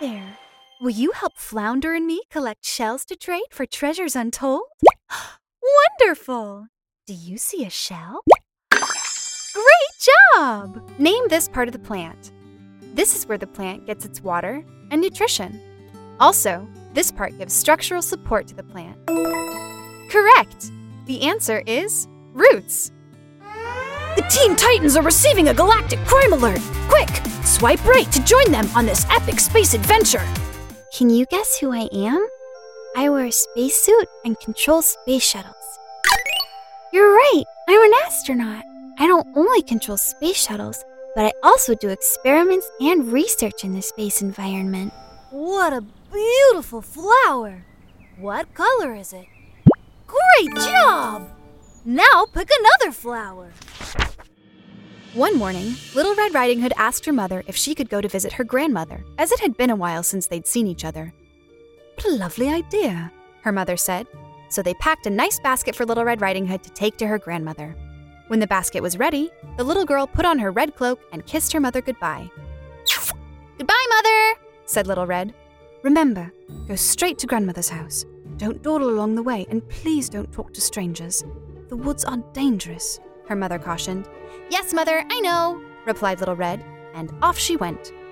there. Will you help Flounder and me collect shells to trade for treasures untold? Wonderful! Do you see a shell? Great job! Name this part of the plant. This is where the plant gets its water and nutrition. Also, this part gives structural support to the plant. Correct! The answer is roots. The Teen Titans are receiving a galactic crime alert! Quick, swipe right to join them on this epic space adventure! Can you guess who I am? I wear a spacesuit and control space shuttles. You're right, I'm an astronaut. I don't only control space shuttles, but I also do experiments and research in the space environment. What a beautiful flower! What color is it? Great job! Now pick another flower. One morning, Little Red Riding Hood asked her mother if she could go to visit her grandmother, as it had been a while since they'd seen each other. What a lovely idea, her mother said. So they packed a nice basket for Little Red Riding Hood to take to her grandmother. When the basket was ready, the little girl put on her red cloak and kissed her mother goodbye. "Goodbye, Mother," said Little Red. "Remember, go straight to Grandmother's house. Don't dawdle along the way, and please don't talk to strangers. The woods are dangerous," her mother cautioned. "Yes, Mother, I know," replied Little Red, and off she went.